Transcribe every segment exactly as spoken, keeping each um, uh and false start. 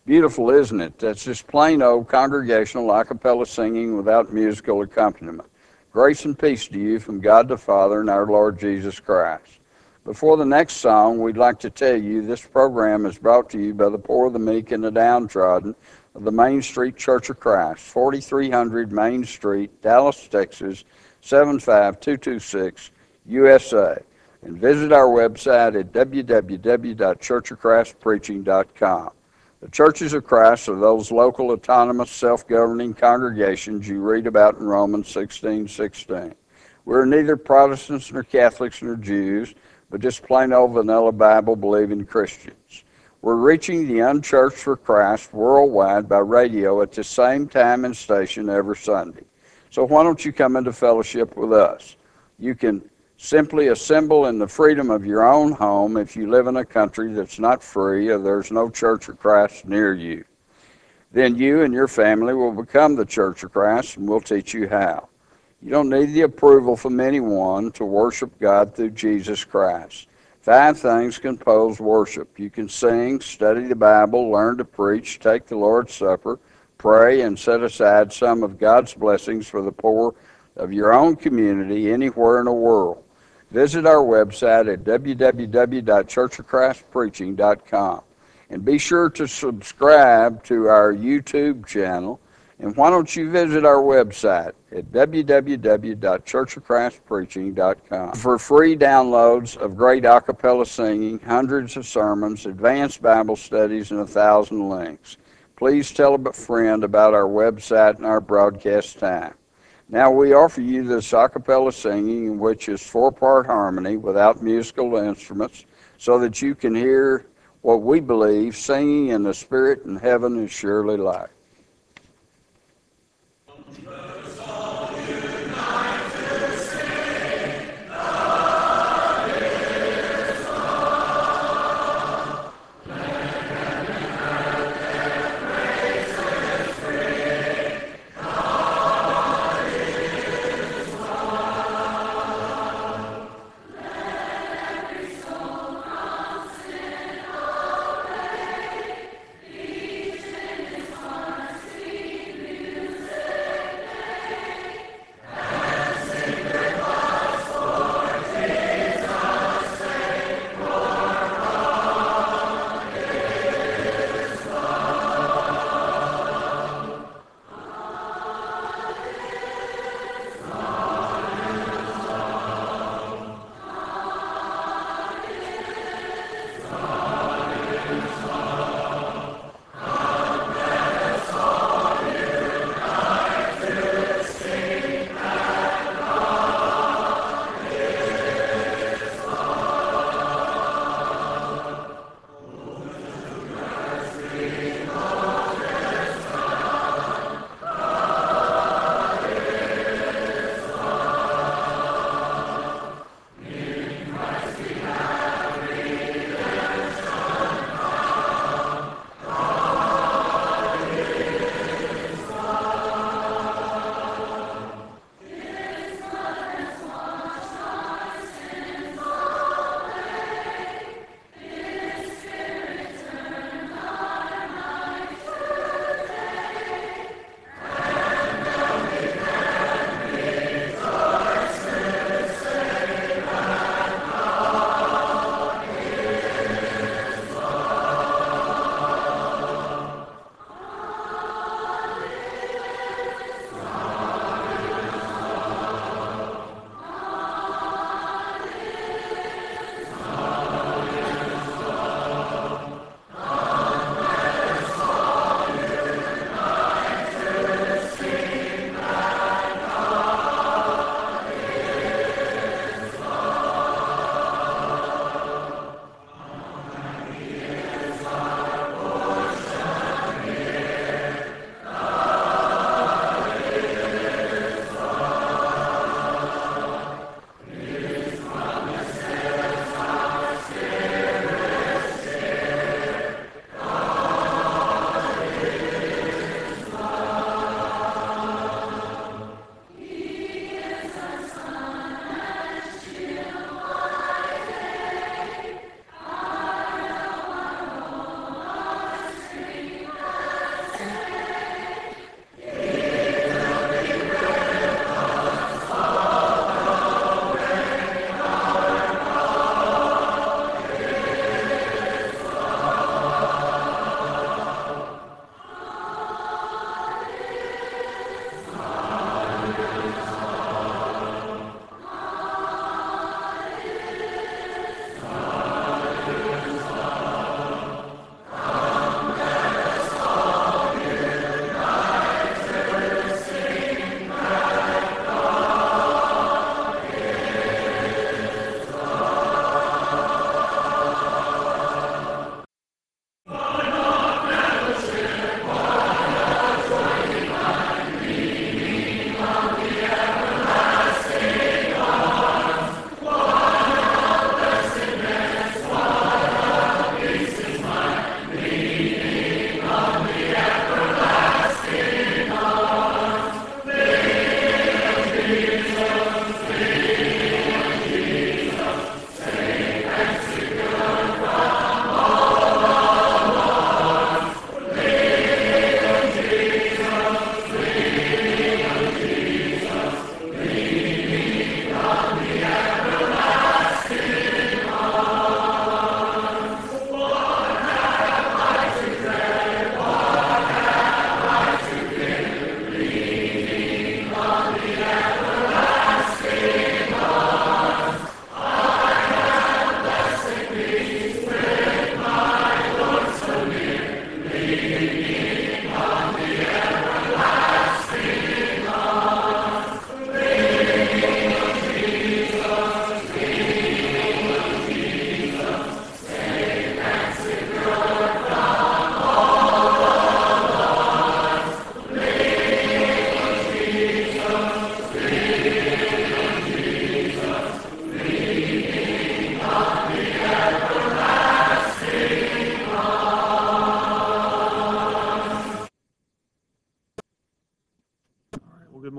Beautiful, isn't it? That's just plain old congregational a cappella singing without musical accompaniment. Grace and peace to you from God the Father and our Lord Jesus Christ. Before the next song, we'd like to tell you this program is brought to you by the poor, the meek, and the downtrodden of the Main Street Church of Christ, forty-three hundred Main Street, Dallas, Texas, seven five two two six, U S A. And visit our website at w w w dot church of christ preaching dot com. The Churches of Christ are those local, autonomous, self-governing congregations you read about in Romans sixteen sixteen. We're neither Protestants nor Catholics nor Jews, but just plain old vanilla Bible-believing Christians. We're reaching the unchurched for Christ worldwide by radio at the same time and station every Sunday. So why don't you come into fellowship with us? You can simply assemble in the freedom of your own home if you live in a country that's not free or there's no Church of Christ near you. Then you and your family will become the Church of Christ, and we'll teach you how. You don't need the approval from anyone to worship God through Jesus Christ. Five things compose worship. You can sing, study the Bible, learn to preach, take the Lord's Supper, pray, and set aside some of God's blessings for the poor of your own community anywhere in the world. Visit our website at w w w dot church of christ preaching dot com. And be sure to subscribe to our YouTube channel. And why don't you visit our website at w w w dot church of christ preaching dot com for free downloads of great a cappella singing, hundreds of sermons, advanced Bible studies, and a thousand links. Please tell a friend about our website and our broadcast time. Now we offer you this a cappella singing, which is four-part harmony without musical instruments, so that you can hear what we believe singing in the Spirit in heaven is surely like.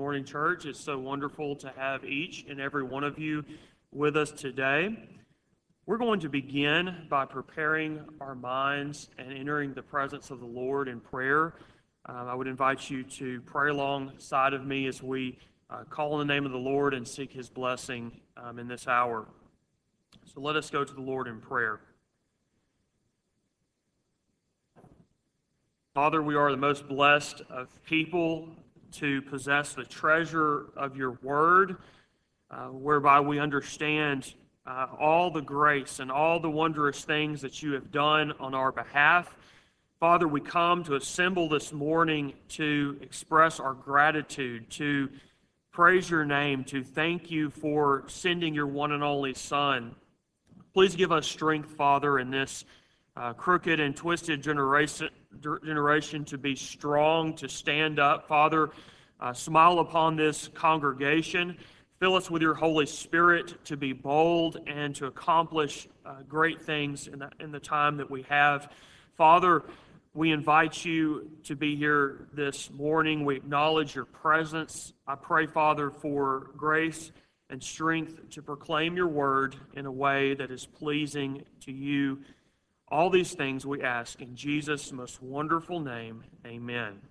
morning, church. It's so wonderful to have each and every one of you with us today. We're going to begin by preparing our minds and entering the presence of the Lord in prayer. Uh, I would invite you to pray alongside of me as we uh, call on the name of the Lord and seek His blessing um, in this hour. So let us go to the Lord in prayer. Father, we are the most blessed of people to possess the treasure of your word, uh, whereby we understand uh, all the grace and all the wondrous things that you have done on our behalf. Father, we come to assemble this morning to express our gratitude, to praise your name, to thank you for sending your one and only Son. Please give us strength, Father, in this uh, crooked and twisted generation, generation to be strong, to stand up. Father, uh, smile upon this congregation. Fill us with your Holy Spirit to be bold and to accomplish uh, great things in the, in the time that we have. Father, we invite you to be here this morning. We acknowledge your presence. I pray, Father, for grace and strength to proclaim your word in a way that is pleasing to you. All these things we ask in Jesus' most wonderful name. Amen.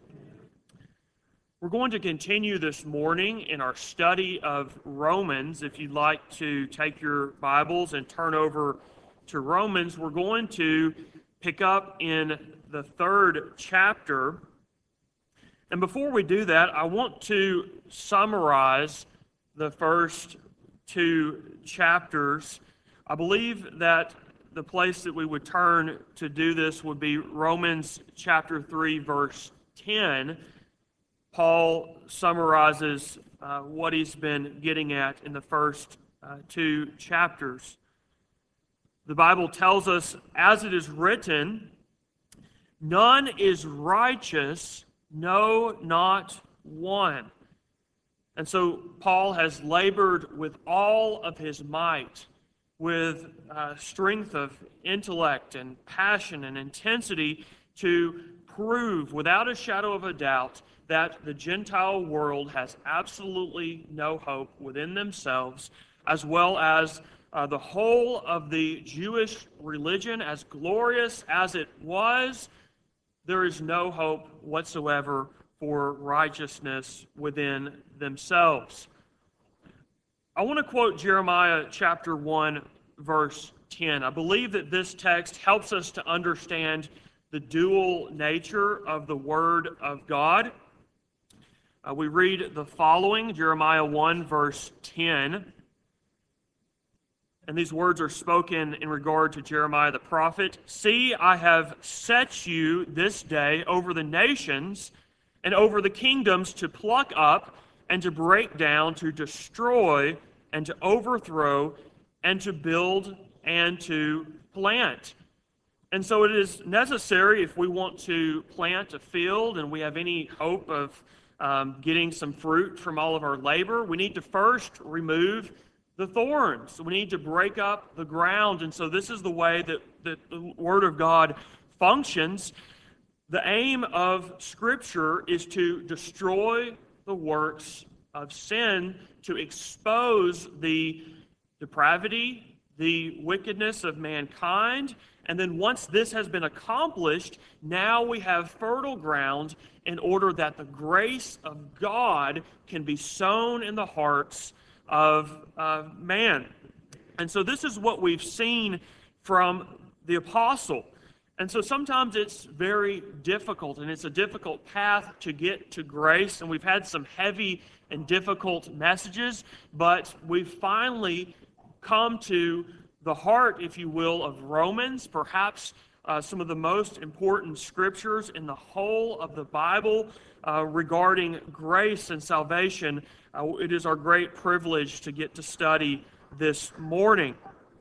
We're going to continue this morning in our study of Romans. If you'd like to take your Bibles and turn over to Romans, we're going to pick up in the third chapter. And before we do that, I want to summarize the first two chapters. I believe that the place that we would turn to do this would be Romans chapter three, verse ten. Paul summarizes uh, what he's been getting at in the first uh, two chapters. The Bible tells us, as it is written, none is righteous, no, not one. And so Paul has labored with all of his might, with uh, strength of intellect and passion and intensity to prove without a shadow of a doubt that the Gentile world has absolutely no hope within themselves, as well as uh, the whole of the Jewish religion, as glorious as it was, there is no hope whatsoever for righteousness within themselves. I want to quote Jeremiah chapter one, verse ten. I believe that this text helps us to understand the dual nature of the Word of God. Uh, we read the following, Jeremiah one, verse ten. And these words are spoken in regard to Jeremiah the prophet. See, I have set you this day over the nations and over the kingdoms to pluck up and to break down, to destroy and to overthrow and to build and to plant. And so it is necessary, if we want to plant a field and we have any hope of um, getting some fruit from all of our labor, we need to first remove the thorns. We need to break up the ground. And so this is the way that, that the Word of God functions. The aim of Scripture is to destroy the works of sin, to expose the depravity, the wickedness of mankind. And then once this has been accomplished, now we have fertile ground in order that the grace of God can be sown in the hearts of uh, man. And so this is what we've seen from the apostle. And so sometimes it's very difficult, and it's a difficult path to get to grace, and we've had some heavy and difficult messages, but we've finally come to the heart, if you will, of Romans, perhaps uh, some of the most important scriptures in the whole of the Bible uh, regarding grace and salvation. Uh, it is our great privilege to get to study this morning.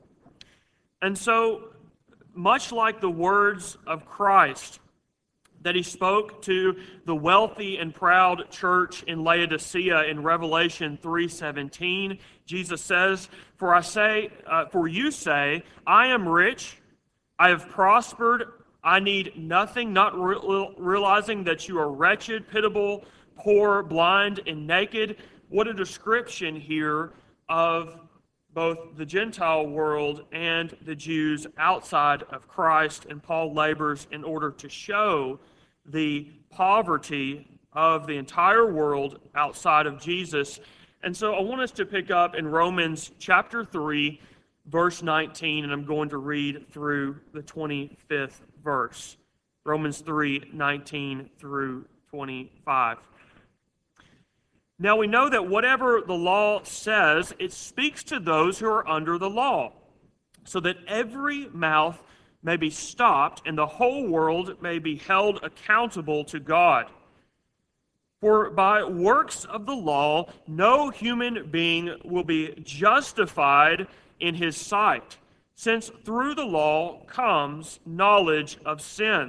And so, much like the words of Christ that he spoke to the wealthy and proud church in Laodicea in Revelation three seventeen, Jesus says, For I say, uh, for you say, I am rich, I have prospered, I need nothing, not re- realizing that you are wretched, pitiable, poor, blind, and naked. What a description here of both the Gentile world and the Jews outside of Christ. And Paul labors in order to show the poverty of the entire world outside of Jesus. And so I want us to pick up in Romans chapter three, verse nineteen, and I'm going to read through the twenty-fifth verse. Romans three, nineteen through twenty-five. Now we know that whatever the law says, it speaks to those who are under the law, so that every mouth may be stopped and the whole world may be held accountable to God. For by works of the law, no human being will be justified in his sight, since through the law comes knowledge of sin.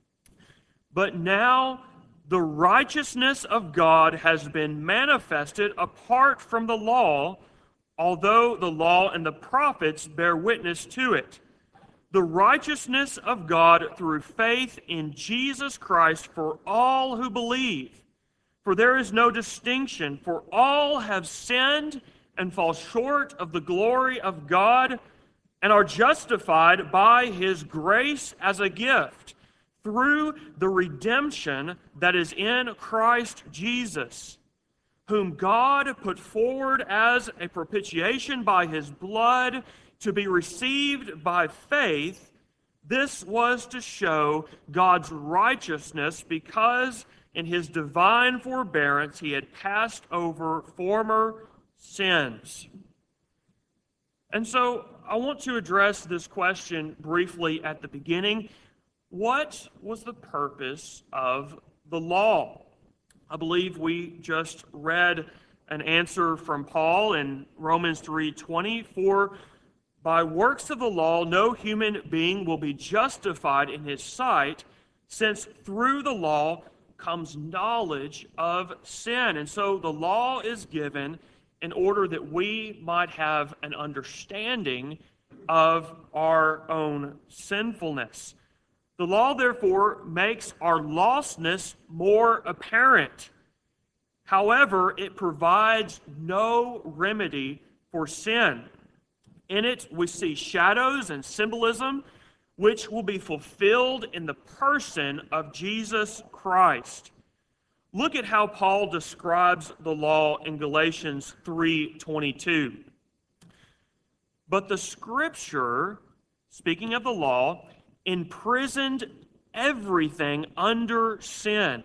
But now the righteousness of God has been manifested apart from the law, although the law and the prophets bear witness to it. The righteousness of God through faith in Jesus Christ for all who believe. For there is no distinction, for all have sinned and fall short of the glory of God, and are justified by his grace as a gift, through the redemption that is in Christ Jesus, whom God put forward as a propitiation by his blood to be received by faith. This was to show God's righteousness, because in his divine forbearance he had passed over former sins. And so I want to address this question briefly at the beginning. What was the purpose of the law? I believe we just read an answer from Paul in Romans three twenty. For by works of the law no human being will be justified in his sight, since through the law comes knowledge of sin. And so the law is given in order that we might have an understanding of our own sinfulness. The law, therefore, makes our lostness more apparent. However, it provides no remedy for sin. In it, we see shadows and symbolism, which will be fulfilled in the person of Jesus Christ. Look at how Paul describes the law in Galatians three twenty-two. But the Scripture, speaking of the law, imprisoned everything under sin,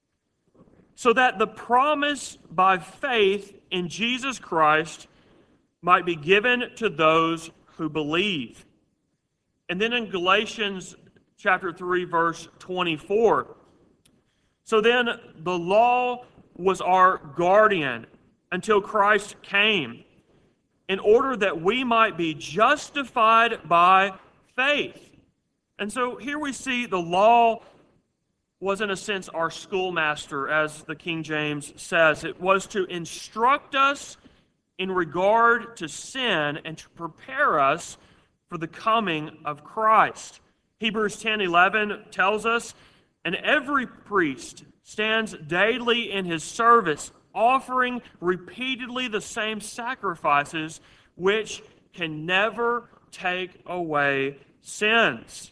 so that the promise by faith in Jesus Christ might be given to those who believe. And then in Galatians chapter three, verse twenty-four, so then the law was our guardian until Christ came, in order that we might be justified by faith. And so here we see the law was, in a sense, our schoolmaster, as the King James says. It was to instruct us in regard to sin and to prepare us for the coming of Christ. Hebrews ten eleven tells us, and every priest stands daily in his service, offering repeatedly the same sacrifices, which can never take away sins.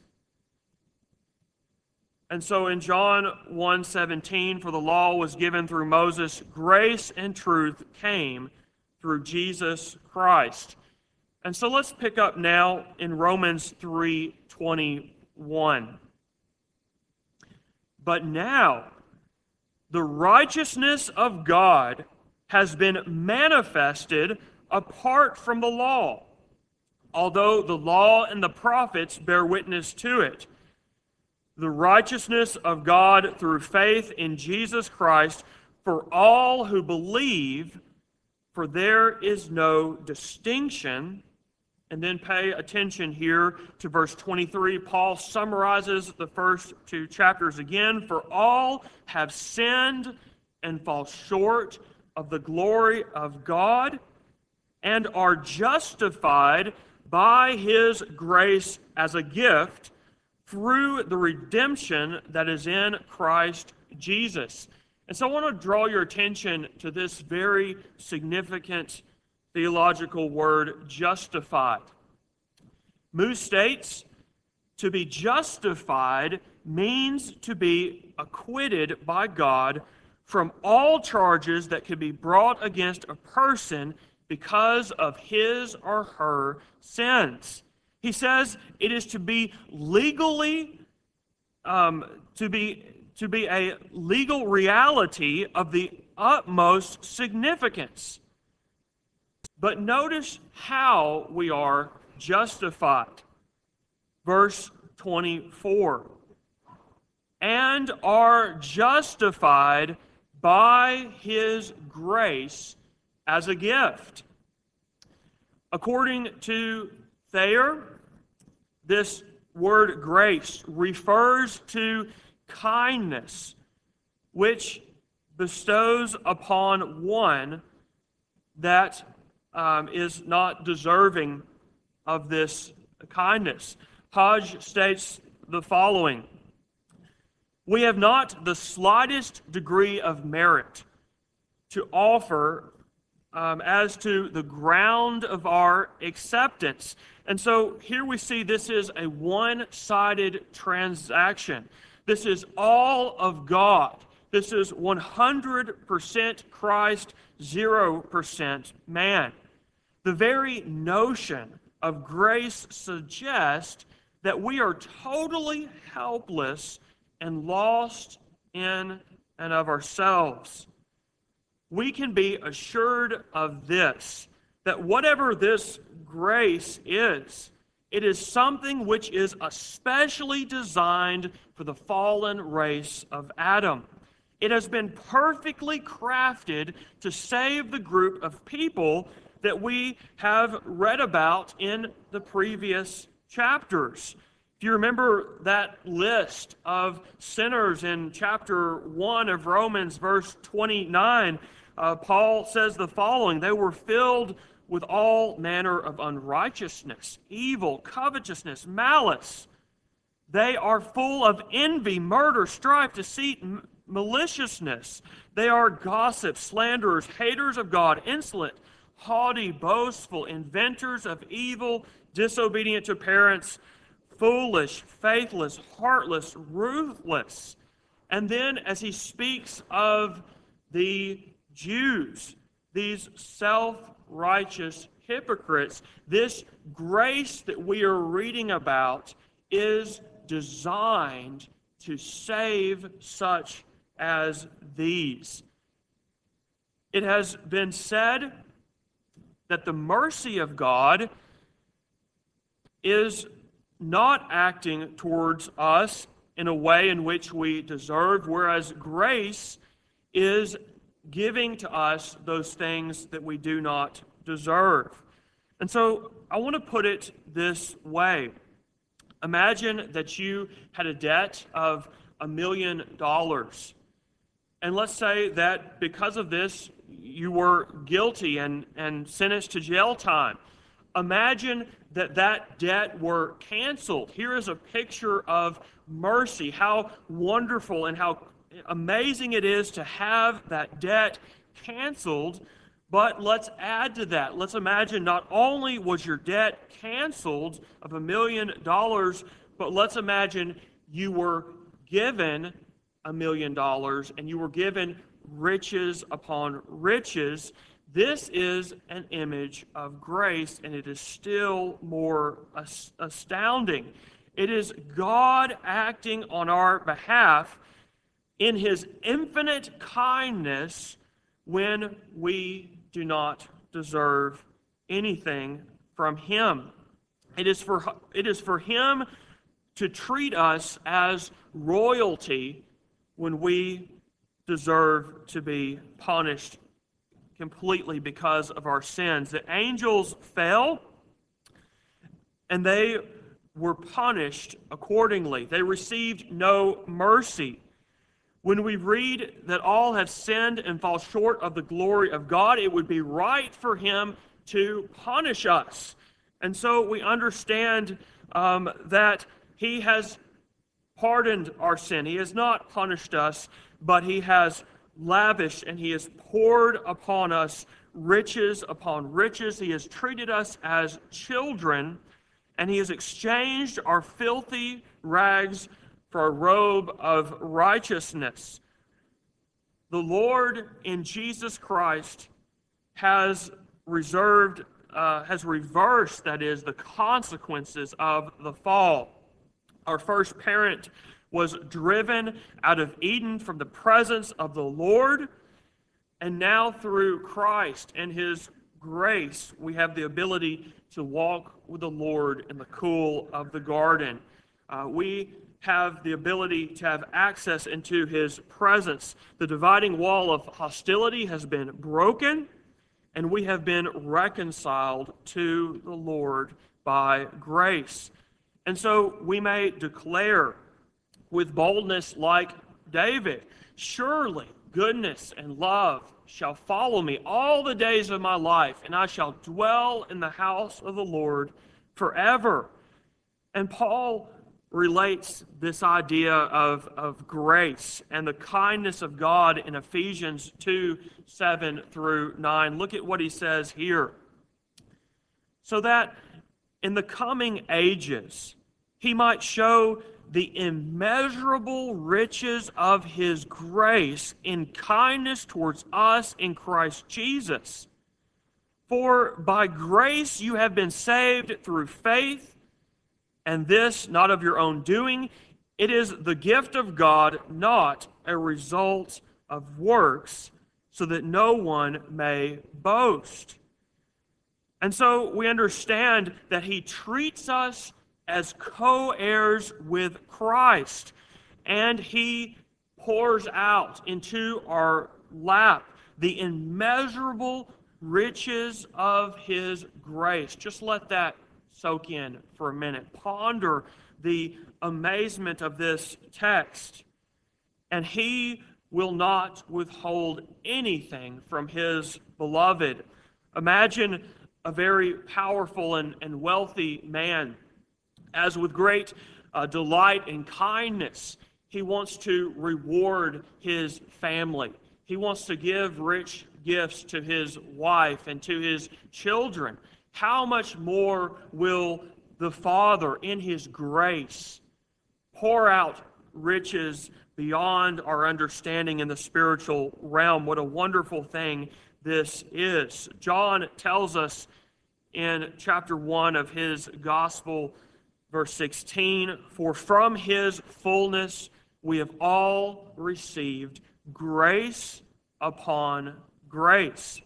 And so in John one seventeen, for the law was given through Moses, grace and truth came through Jesus Christ. And so let's pick up now in Romans three twenty-one. But now the righteousness of God has been manifested apart from the law, although the law and the prophets bear witness to it. The righteousness of God through faith in Jesus Christ for all who believe, for there is no distinction. And then pay attention here to verse twenty-three. Paul summarizes the first two chapters again. For all have sinned and fall short of the glory of God, and are justified by his grace as a gift through the redemption that is in Christ Jesus. And so I want to draw your attention to this very significant theological word, justified. Moose states, to be justified means to be acquitted by God from all charges that could be brought against a person because of his or her sins. He says it is to be legally, um, to be to be a legal reality of the utmost significance. But notice how we are justified. Verse twenty-four. And are justified by his grace as a gift. According to Thayer, this word grace refers to kindness, which bestows upon one that um, is not deserving of this kindness. Hodge states the following: we have not the slightest degree of merit to offer um, as to the ground of our acceptance. And so here we see this is a one-sided transaction. This is all of God. This is one hundred percent Christ, zero percent man. The very notion of grace suggests that we are totally helpless and lost in and of ourselves. We can be assured of this, that whatever this grace is, it is something which is especially designed for the fallen race of Adam. It has been perfectly crafted to save the group of people that we have read about in the previous chapters. If you remember that list of sinners in chapter one of Romans, verse twenty-nine, uh, Paul says the following: they were filled with all manner of unrighteousness, evil, covetousness, malice. They are full of envy, murder, strife, deceit, m- maliciousness. They are gossips, slanderers, haters of God, insolent, haughty, boastful, inventors of evil, disobedient to parents, foolish, faithless, heartless, ruthless. And then as he speaks of the Jews, these self-righteous hypocrites, this grace that we are reading about is designed to save such as these. It has been said that the mercy of God is not acting towards us in a way in which we deserve, whereas grace is giving to us those things that we do not deserve. And so I want to put it this way. Imagine that you had a debt of a million dollars. And let's say that because of this, you were guilty and, and sentenced to jail time. Imagine that that debt were canceled. Here is a picture of mercy, how wonderful and how amazing it is to have that debt canceled. But let's add to that. Let's imagine not only was your debt canceled of a million dollars, but let's imagine you were given a million dollars and you were given riches upon riches. This is an image of grace, and it is still more astounding. It is God acting on our behalf in his infinite kindness when we do not deserve anything from him. It is for, it is for him to treat us as royalty when we deserve to be punished completely because of our sins. The angels fell, and they were punished accordingly. They received no mercy. When we read that all have sinned and fall short of the glory of God, it would be right for him to punish us. And so we understand um, that he has pardoned our sin. He has not punished us, but he has lavished and He has poured upon us riches upon riches. He has treated us as children, and He has exchanged our filthy rags for a robe of righteousness. The Lord in Jesus Christ has reserved, uh, has reversed, that is, the consequences of the fall. Our first parent was driven out of Eden from the presence of the Lord, and now through Christ and His grace, we have the ability to walk with the Lord in the cool of the garden. Uh, we have the ability to have access into His presence. The dividing wall of hostility has been broken, and we have been reconciled to the Lord by grace. And so we may declare with boldness like David, surely goodness and love shall follow me all the days of my life, and I shall dwell in the house of the Lord forever. And Paul relates this idea of, of grace and the kindness of God in Ephesians two, seven through nine. Look at what he says here. So that in the coming ages He might show the immeasurable riches of His grace in kindness towards us in Christ Jesus. For by grace you have been saved through faith, and this not of your own doing. It is the gift of God, not a result of works, so that no one may boast. And so we understand that He treats us as co-heirs with Christ, and He pours out into our lap the immeasurable riches of His grace. Just let that soak in for a minute. Ponder the amazement of this text. And He will not withhold anything from His beloved. Imagine a very powerful and, and wealthy man, as with great uh, delight and kindness, he wants to reward his family. He wants to give rich gifts to his wife and to his children. How much more will the Father, in His grace, pour out riches beyond our understanding in the spiritual realm? What a wonderful thing this is. John tells us in chapter one of his gospel, verse sixteen, for from His fullness we have all received grace upon grace.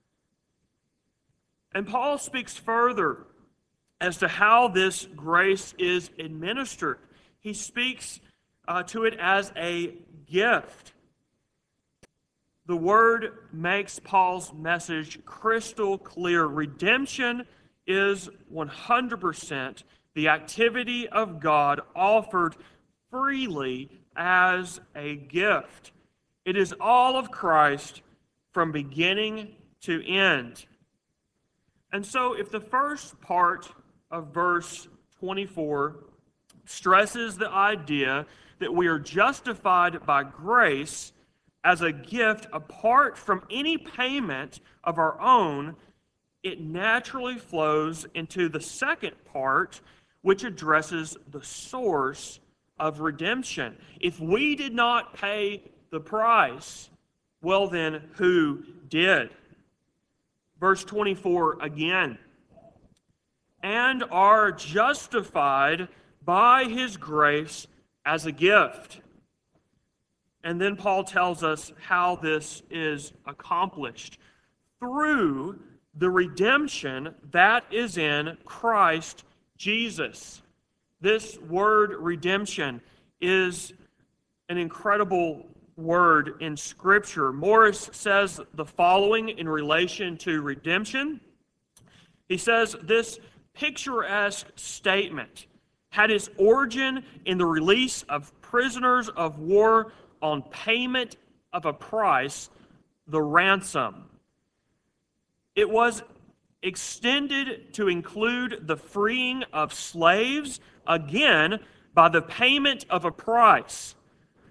And Paul speaks further as to how this grace is administered. He speaks uh, to it as a gift. The Word makes Paul's message crystal clear. Redemption is one hundred percent the activity of God offered freely as a gift. It is all of Christ from beginning to end. And so if the first part of verse twenty-four stresses the idea that we are justified by grace as a gift apart from any payment of our own, it naturally flows into the second part, which addresses the source of redemption. If we did not pay the price, well then, who did? Verse twenty-four again. And are justified by His grace as a gift. And then Paul tells us how this is accomplished. Through the redemption that is in Christ Jesus. This word redemption is an incredible word in Scripture. Morris says the following in relation to redemption. He says this picturesque statement had its origin in the release of prisoners of war on payment of a price, the ransom. It was extended to include the freeing of slaves, again, by the payment of a price.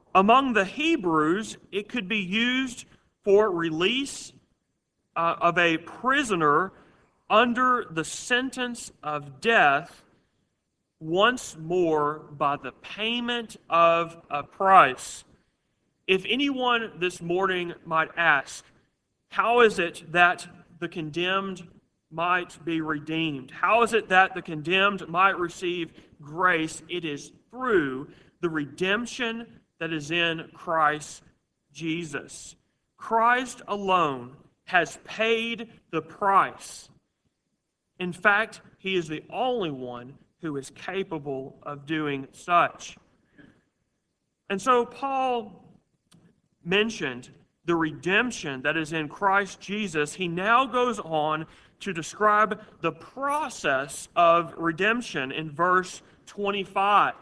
Among the Hebrews, it could be used for release uh, of a prisoner under the sentence of death once more by the payment of a price. If anyone this morning might ask, how is it that the condemned might be redeemed? How is it that the condemned might receive grace? It is through the redemption that is in Christ Jesus. Christ alone has paid the price. In fact, he is the only one who is capable of doing such. And so Paul mentioned the redemption that is in Christ Jesus. He now goes on to describe the process of redemption in verse twenty-five.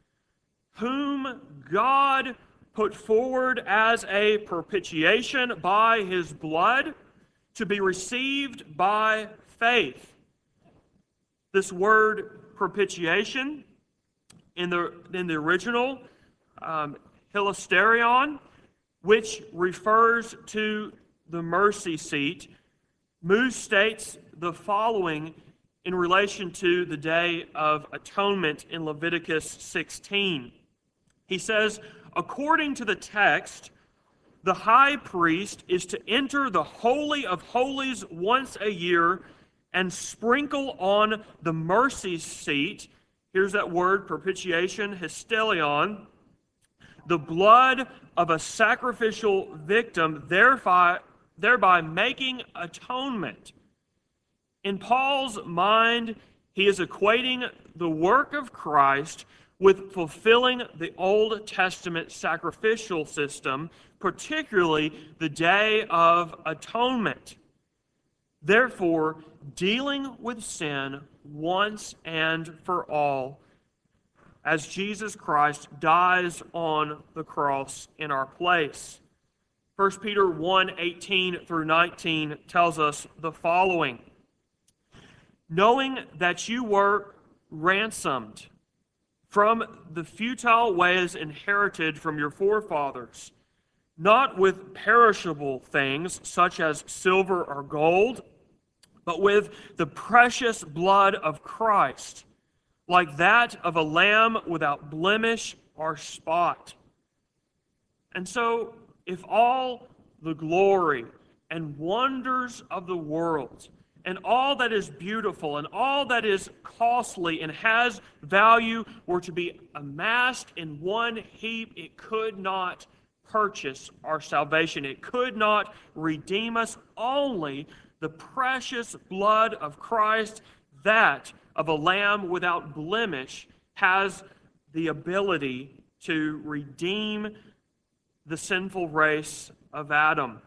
Whom God put forward as a propitiation by his blood to be received by faith. This word propitiation in the, in the original, um, hilasterion, which refers to the mercy seat, Moose states the following in relation to the Day of Atonement in Leviticus sixteen. He says, according to the text, the high priest is to enter the Holy of Holies once a year and sprinkle on the mercy seat, here's that word, propitiation, histelion, the blood of a sacrificial victim, thereby, thereby making atonement. In Paul's mind, he is equating the work of Christ with fulfilling the Old Testament sacrificial system, particularly the Day of Atonement. Therefore, dealing with sin once and for all, as Jesus Christ dies on the cross in our place. First Peter one, eighteen through nineteen tells us the following. Knowing that you were ransomed from the futile ways inherited from your forefathers, not with perishable things such as silver or gold, but with the precious blood of Christ, like that of a lamb without blemish or spot. And so, if all the glory and wonders of the world, and all that is beautiful, and all that is costly and has value were to be amassed in one heap, it could not purchase our salvation. It could not redeem us. Only the precious blood of Christ, that of a lamb without blemish, has the ability to redeem the sinful race of Adam.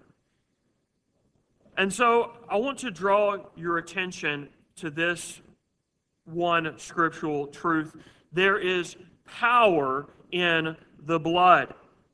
And so I want to draw your attention to this one scriptural truth. There is power in the blood.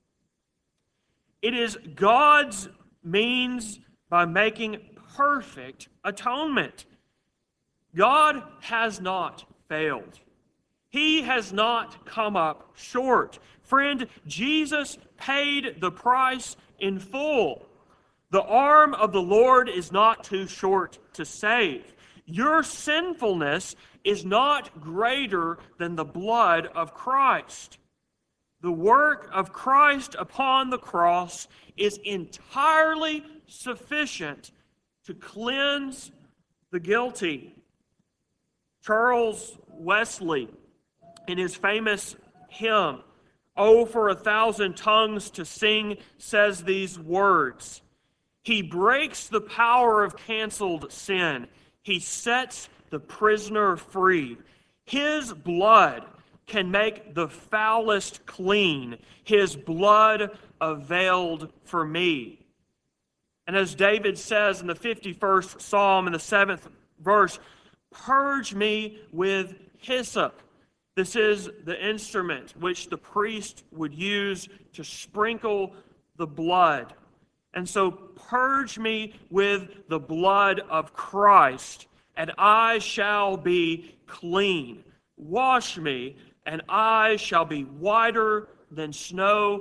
It is God's means by making perfect atonement. God has not failed. He has not come up short. Friend, Jesus paid the price in full. The arm of the Lord is not too short to save. Your sinfulness is not greater than the blood of Christ. The work of Christ upon the cross is entirely sufficient to cleanse the guilty. Charles Wesley, in his famous hymn, "Oh, for a thousand tongues to sing," says these words. He breaks the power of canceled sin. He sets the prisoner free. His blood can make the foulest clean. His blood availed for me. And as David says in the fifty-first Psalm in the seventh verse, purge me with hyssop. This is the instrument which the priest would use to sprinkle the blood. And so purge me with the blood of Christ, and I shall be clean. Wash me, and I shall be whiter than snow.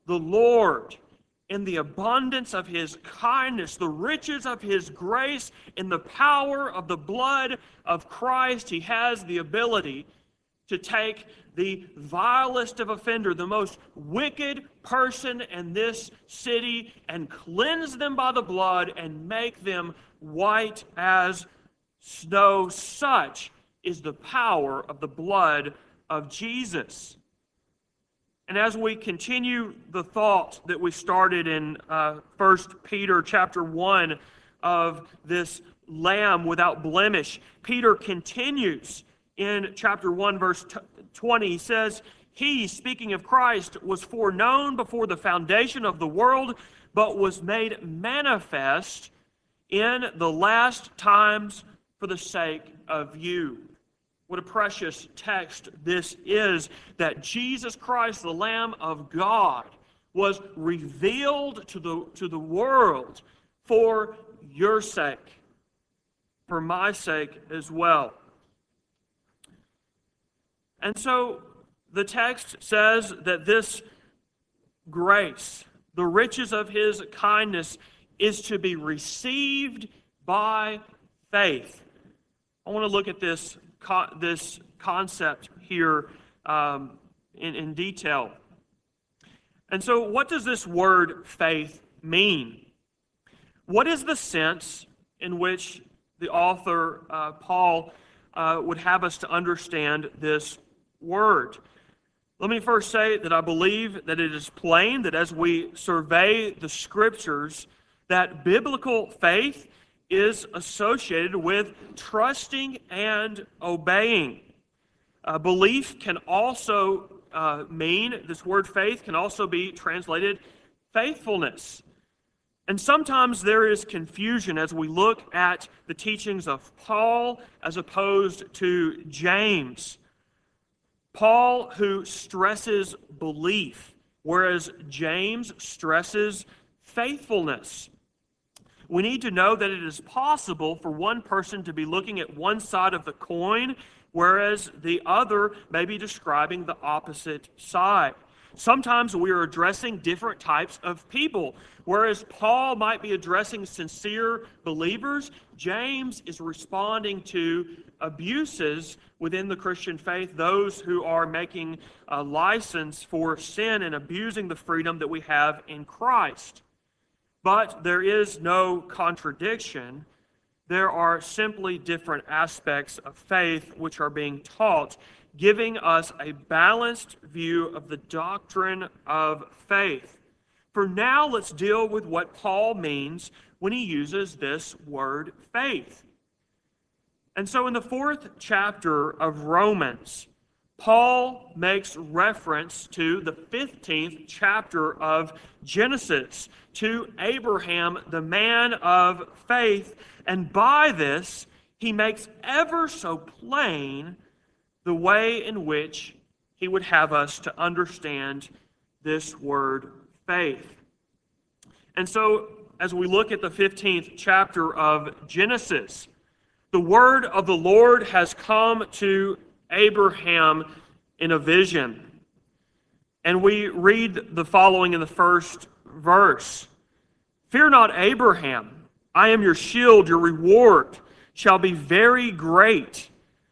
the Lord, in the abundance of his kindness, the riches of his grace, in the power of the blood of Christ, he has the ability to take the vilest of offender, the most wicked person in this city, and cleanse them by the blood and make them white as snow. Such is the power of the blood of Jesus. And as we continue the thought that we started in uh, First Peter chapter one of this Lamb without blemish, Peter continues in chapter one, verse twenty. He says, He, speaking of Christ, was foreknown before the foundation of the world, but was made manifest in the last times for the sake of you. What a precious text this is, that Jesus Christ, the Lamb of God, was revealed to the, to the world for your sake, for my sake as well. And so the text says that this grace, the riches of his kindness, is to be received by faith. I want to look at this this concept here um, in, in detail. And so what does this word faith mean? What is the sense in which the author, uh, Paul, uh, would have us to understand this word? Let me first say that I believe that it is plain that as we survey the Scriptures, that biblical faith is associated with trusting and obeying. Uh, belief can also uh, mean, this word faith can also be translated faithfulness. And sometimes there is confusion as we look at the teachings of Paul as opposed to James. Paul, who stresses belief, whereas James stresses faithfulness. We need to know that it is possible for one person to be looking at one side of the coin, whereas the other may be describing the opposite side. Sometimes we are addressing different types of people. Whereas Paul might be addressing sincere believers, James is responding to abuses within the Christian faith, those who are making a license for sin and abusing the freedom that we have in Christ. But there is no contradiction. There are simply different aspects of faith which are being taught, giving us a balanced view of the doctrine of faith. For now, let's deal with what Paul means when he uses this word faith. And so in the fourth chapter of Romans, Paul makes reference to the fifteenth chapter of Genesis, to Abraham, the man of faith, and by this he makes ever so plain the way in which he would have us to understand this word faith. And so, as we look at the fifteenth chapter of Genesis, the word of the Lord has come to Abraham in a vision. And we read the following in the first verse. Fear not, Abraham, I am your shield, your reward shall be very great.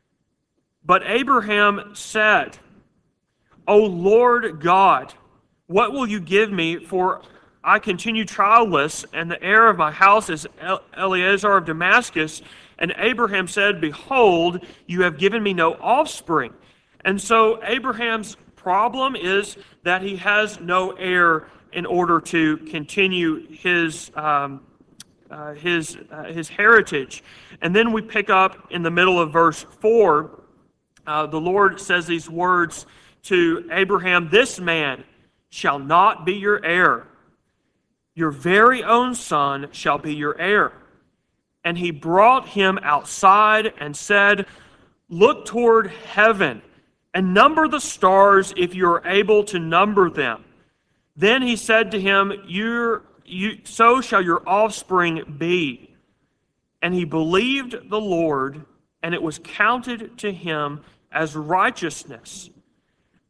But Abraham said, O Lord God, what will you give me, for I continue childless, and the heir of my house is Eliezer of Damascus? And Abraham said, Behold, you have given me no offspring. And so Abraham's problem is that he has no heir in order to continue his um, uh, his uh, his heritage. And then we pick up in the middle of verse four. Uh, the Lord says these words to Abraham, This man shall not be your heir. Your very own son shall be your heir. And he brought him outside and said, Look toward heaven and number the stars if you are able to number them. Then he said to him, You're, you, So shall your offspring be. And he believed the Lord, and it was counted to him as righteousness.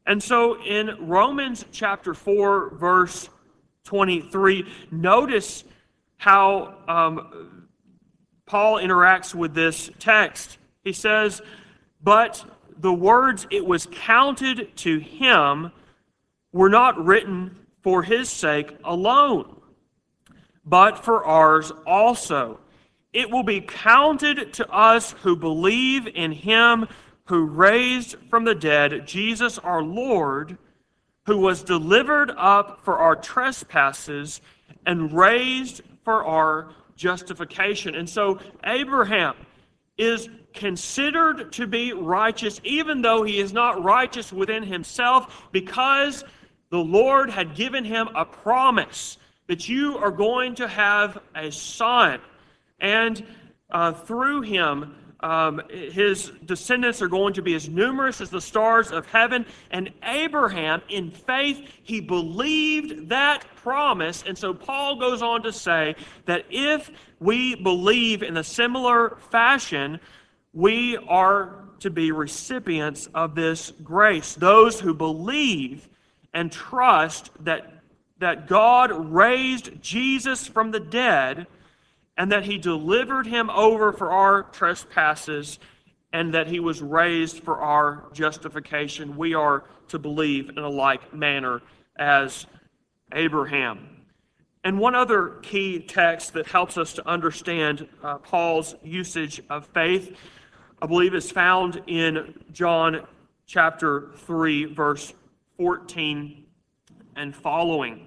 And so in Romans chapter four, verse twenty-three, notice how um, Paul interacts with this text. He says, "But the words 'it was counted to him' were not written for his sake alone, but for ours also. It will be counted to us who believe in him who raised from the dead Jesus our Lord, who was delivered up for our trespasses and raised for our justification." And so Abraham is considered to be righteous, even though he is not righteous within himself, because the Lord had given him a promise that you are going to have a son, and uh, through him, um, his descendants are going to be as numerous as the stars of heaven. And Abraham, in faith, he believed that promise. And so Paul goes on to say that if we believe in a similar fashion, we are to be recipients of this grace. Those who believe and trust that, that God raised Jesus from the dead, and that he delivered him over for our trespasses, and that he was raised for our justification. We are to believe in a like manner as Abraham. And one other key text that helps us to understand uh, Paul's usage of faith, I believe, is found in John chapter three, verse fourteen and following.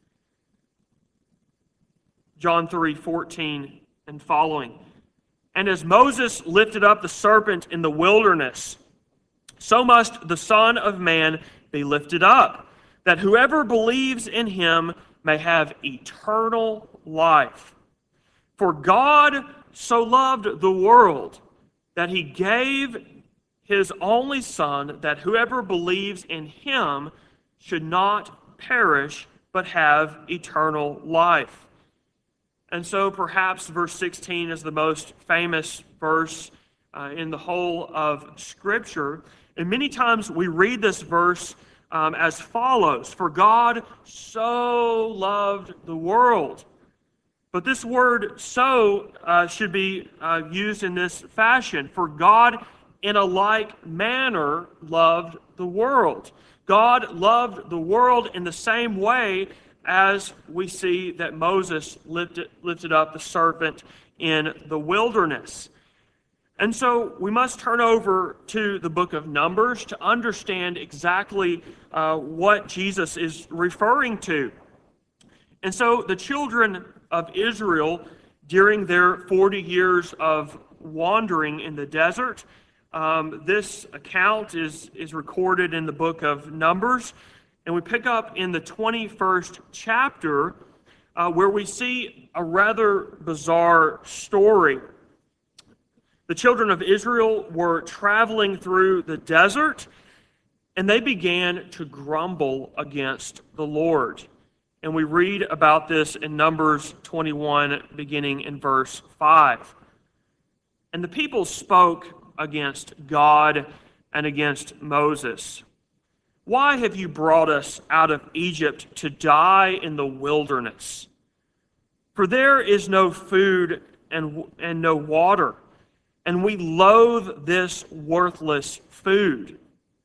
John three, fourteen and following. "And as Moses lifted up the serpent in the wilderness, so must the Son of Man be lifted up, that whoever believes in him may have eternal life. For God so loved the world that he gave his only Son, that whoever believes in him should not perish, but have eternal life." And so perhaps verse sixteen is the most famous verse uh, in the whole of Scripture. And many times we read this verse um, as follows: "For God so loved the world." But this word "so" uh, should be uh, used in this fashion: "For God in a like manner loved the world." God loved the world in the same way as we see that Moses lifted, lifted up the serpent in the wilderness. And so we must turn over to the book of Numbers to understand exactly uh, what Jesus is referring to. And so the children of Israel, during their forty years of wandering in the desert, um, this account is, is recorded in the book of Numbers. And we pick up in the twenty-first chapter uh, where we see a rather bizarre story. The children of Israel were traveling through the desert, and they began to grumble against the Lord. And we read about this in Numbers twenty-one, beginning in verse five. "And the people spoke against God and against Moses. 'Why have you brought us out of Egypt to die in the wilderness? For there is no food and, and no water, and we loathe this worthless food.'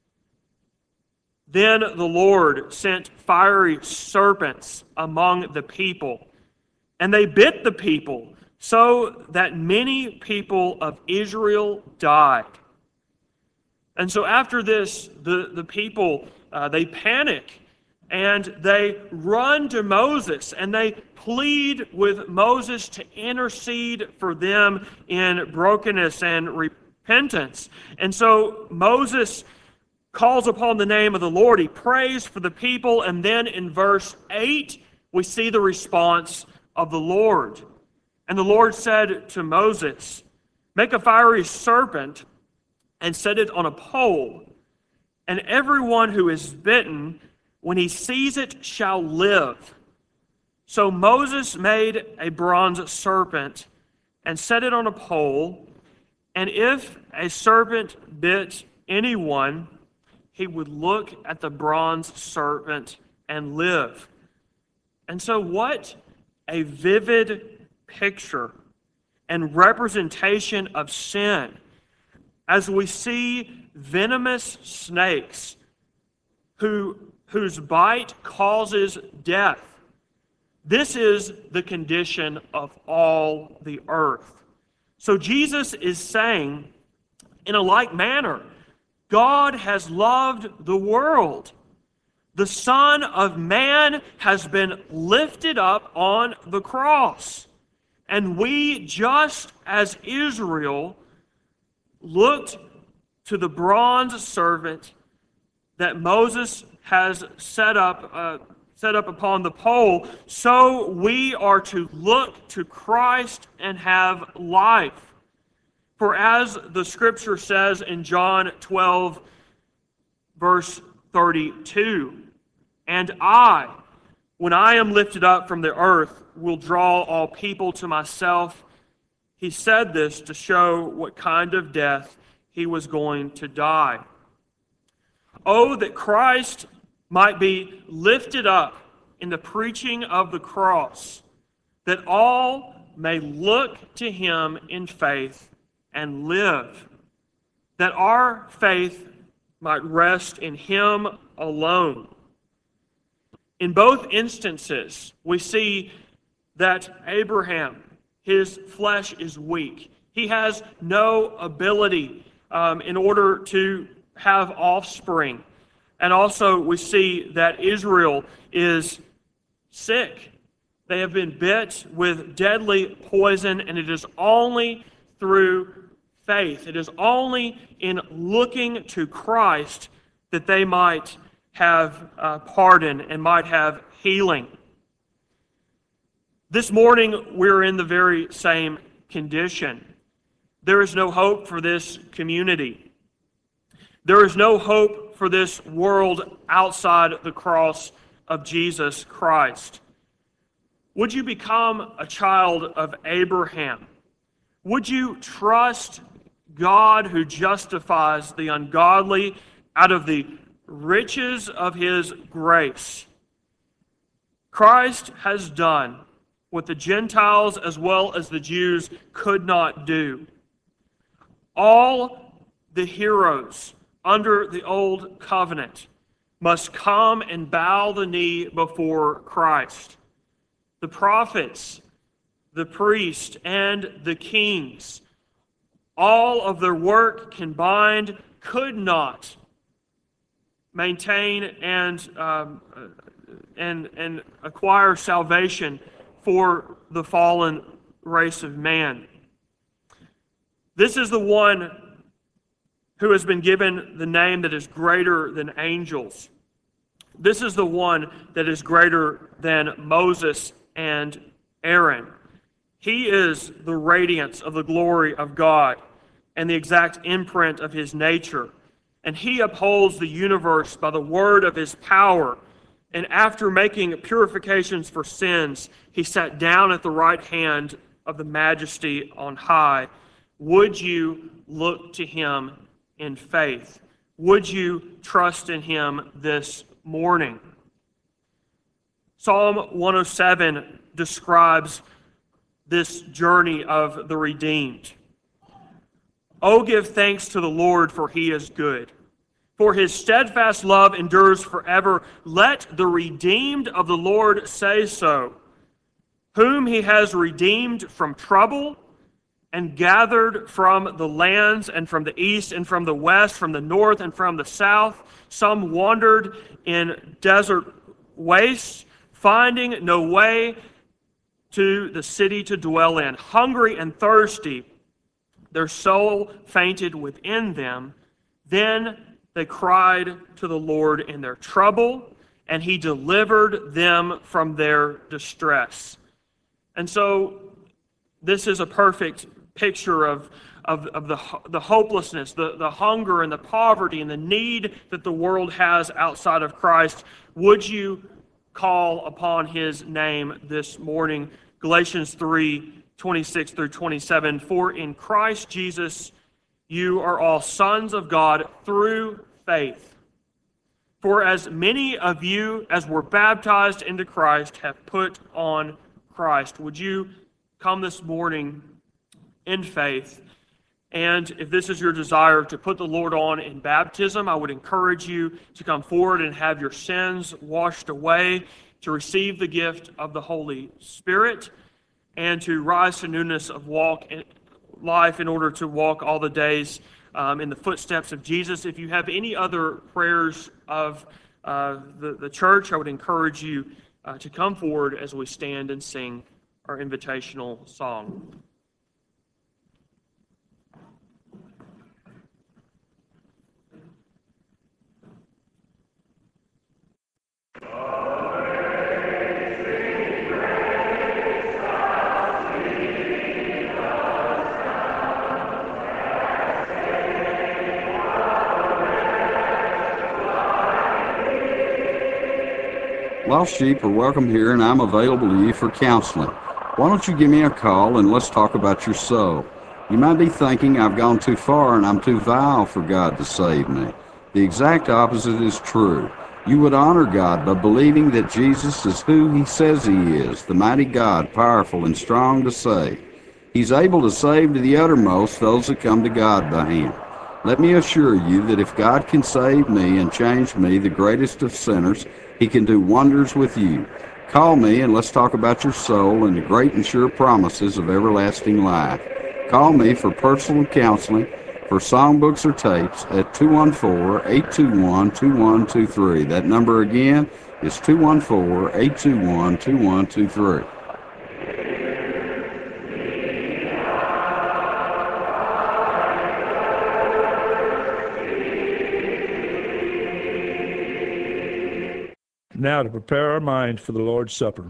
Then the Lord sent fiery serpents among the people, and they bit the people, so that many people of Israel died. And so after this, the, the people, uh, they panic, and they run to Moses, and they plead with Moses to intercede for them in brokenness and repentance. And so Moses calls upon the name of the Lord. He prays for the people, and then in verse eight, we see the response of the Lord. "And the Lord said to Moses, 'Make a fiery serpent and set it on a pole, and everyone who is bitten, when he sees it, shall live.' So Moses made a bronze serpent and set it on a pole, and if a serpent bit anyone, he would look at the bronze serpent and live. And so what a vivid picture and representation of sin as we see venomous snakes who, whose bite causes death. This is the condition of all the earth. So Jesus is saying, in a like manner, God has loved the world. The Son of Man has been lifted up on the cross. And we, just as Israel, looked to the bronze serpent that Moses has set up, uh, set up upon the pole, so we are to look to Christ and have life. For as the Scripture says in John twelve, verse thirty-two, "And I, when I am lifted up from the earth, will draw all people to myself." He said this to show what kind of death he was going to die. Oh, that Christ might be lifted up in the preaching of the cross, that all may look to him in faith and live, that our faith might rest in him alone. In both instances, we see that Abraham, his flesh is weak. He has no ability um, in order to have offspring. And also we see that Israel is sick. They have been bit with deadly poison, and it is only through faith, it is only in looking to Christ that they might have uh, pardon and might have healing. This morning, we're in the very same condition. There is no hope for this community. There is no hope for this world outside the cross of Jesus Christ. Would you become a child of Abraham? Would you trust God who justifies the ungodly out of the riches of his grace? Christ has done what the Gentiles as well as the Jews could not do. All the heroes under the old covenant must come and bow the knee before Christ. The prophets, the priests, and the kings, all of their work combined could not maintain and, um, and, and acquire salvation for the fallen race of man. This is the one who has been given the name that is greater than angels. This is the one that is greater than Moses and Aaron. He is the radiance of the glory of God and the exact imprint of his nature. And he upholds the universe by the word of his power. And after making purifications for sins, he sat down at the right hand of the Majesty on high. Would you look to him in faith? Would you trust in him this morning? Psalm one oh seven describes this journey of the redeemed. Oh, give thanks to the Lord, for he is good. For his steadfast love endures forever. Let the redeemed of the Lord say so, whom he has redeemed from trouble and gathered from the lands and from the east and from the west, from the north and from the south. Some wandered in desert wastes, finding no way to the city to dwell in. Hungry and thirsty, their soul fainted within them. Then they cried to the Lord in their trouble, and he delivered them from their distress. And so this is a perfect picture of, of, of the, the hopelessness, the, the hunger and the poverty and the need that the world has outside of Christ. Would you call upon his name this morning? Galatians three, twenty-six through twenty-seven. For in Christ Jesus you are all sons of God through faith. For as many of you as were baptized into Christ have put on Christ. Would you come this morning in faith? And if this is your desire to put the Lord on in baptism, I would encourage you to come forward and have your sins washed away, to receive the gift of the Holy Spirit, and to rise to newness of walk in life in order to walk all the days um, in the footsteps of Jesus. If you have any other prayers of uh, the, the church, I would encourage you uh, to come forward as we stand and sing our invitational song. Lost sheep are welcome here, and I'm available to you for counseling. Why don't you give me a call and let's talk about your soul? You might be thinking I've gone too far and I'm too vile for God to save me. The exact opposite is true. You would honor God by believing that Jesus is who He says He is, the mighty God, powerful and strong to save. He's able to save to the uttermost those that come to God by Him. Let me assure you that if God can save me and change me, the greatest of sinners, He can do wonders with you. Call me and let's talk about your soul and the great and sure promises of everlasting life. Call me for personal counseling, for songbooks or tapes at two one four, eight two one, two one two three. That number again is two one four, eight two one, two one two three. Now to prepare our minds for the Lord's Supper.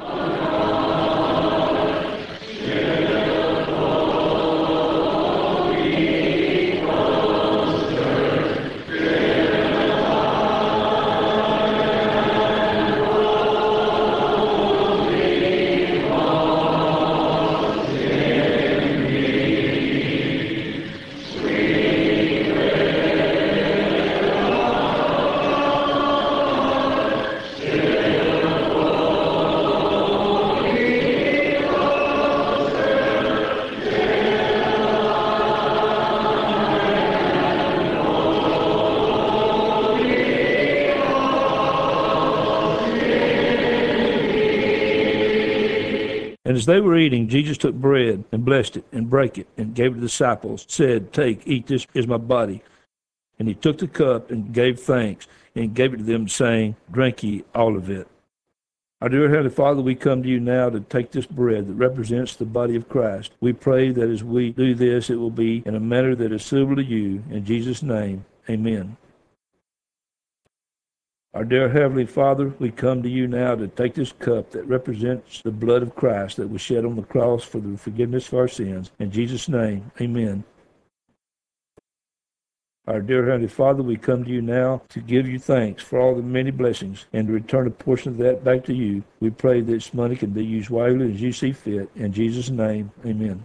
And as they were eating, Jesus took bread and blessed it and brake it and gave it to the disciples, said, "Take, eat, this is my body." And He took the cup and gave thanks and gave it to them, saying, "Drink ye all of it. Our dear Heavenly Father, we come to you now to take this bread that represents the body of Christ. We pray that as we do this, it will be in a manner that is suitable to you. In Jesus' name, amen. Our dear Heavenly Father, we come to you now to take this cup that represents the blood of Christ that was shed on the cross for the forgiveness of our sins. In Jesus' name, amen. Our dear Heavenly Father, we come to you now to give you thanks for all the many blessings and to return a portion of that back to you. We pray that this money can be used wisely as you see fit. In Jesus' name, amen.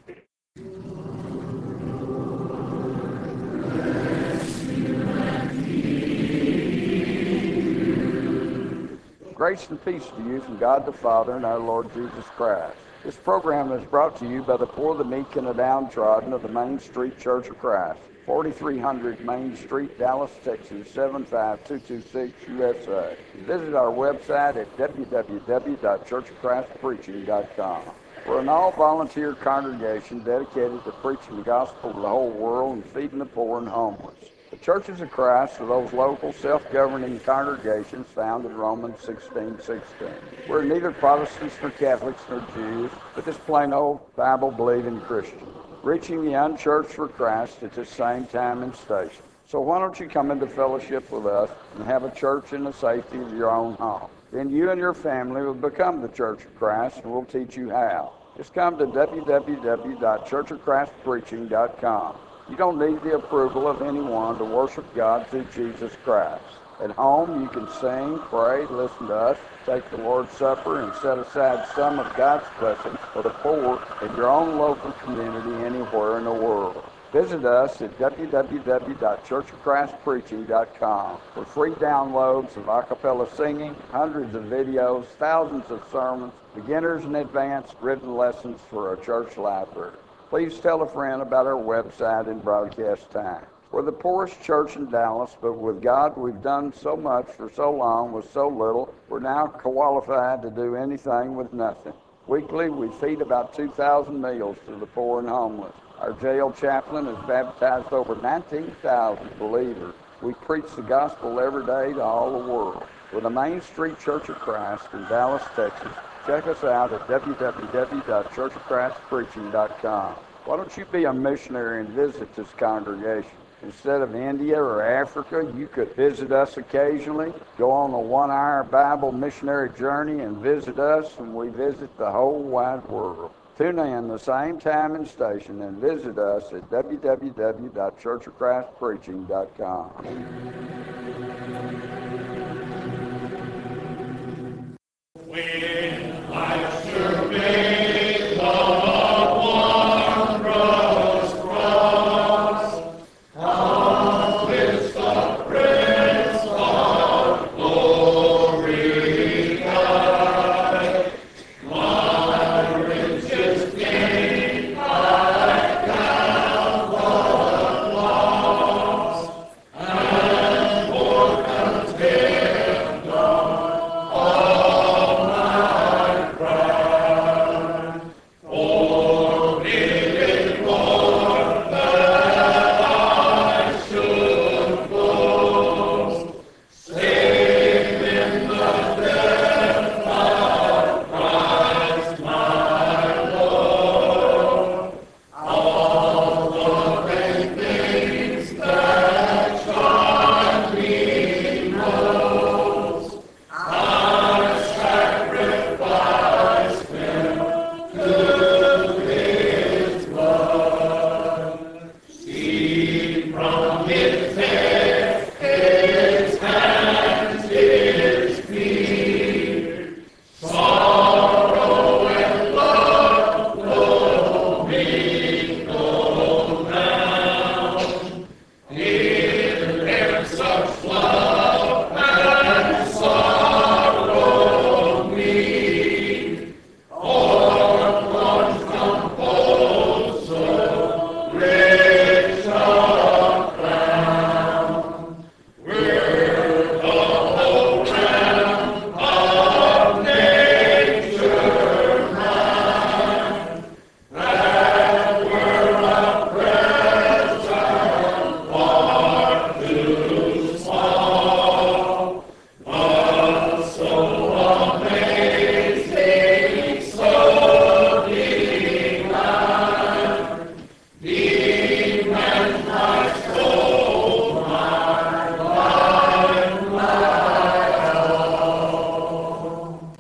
Grace and peace to you from God the Father and our Lord Jesus Christ. This program is brought to you by the poor, the meek, and the downtrodden of the Main Street Church of Christ, forty-three hundred Main Street, Dallas, Texas, seven five two two six, U S A. Visit our website at w w w dot church of christ preaching dot com. We're an all-volunteer congregation dedicated to preaching the gospel to the whole world and feeding the poor and homeless. The Churches of Christ are those local, self-governing congregations found in Romans sixteen sixteen. We're neither Protestants nor Catholics nor Jews, but just plain old Bible-believing Christians, reaching the unchurched for Christ at the same time and station. So why don't you come into fellowship with us and have a church in the safety of your own home? Then you and your family will become the Church of Christ, and we'll teach you how. Just come to w w w dot church of christ preaching dot com. You don't need the approval of anyone to worship God through Jesus Christ. At home, you can sing, pray, listen to us, take the Lord's Supper, and set aside some of God's blessings for the poor in your own local community anywhere in the world. Visit us at w w w dot church of christ preaching dot com for free downloads of a cappella singing, hundreds of videos, thousands of sermons, beginners and advanced written lessons for our church library. Please tell a friend about our website and broadcast time. We're the poorest church in Dallas, but with God we've done so much for so long with so little, we're now qualified to do anything with nothing. Weekly, we feed about two thousand meals to the poor and homeless. Our jail chaplain has baptized over nineteen thousand believers. We preach the gospel every day to all the world. We're the Main Street Church of Christ in Dallas, Texas. Check us out at w w w dot church of christ preaching dot com. Why don't you be a missionary and visit this congregation? Instead of India or Africa, you could visit us occasionally, go on a one-hour Bible missionary journey and visit us, and we visit the whole wide world. Tune in the same time and station and visit us at w w w dot church of christ preaching dot com. We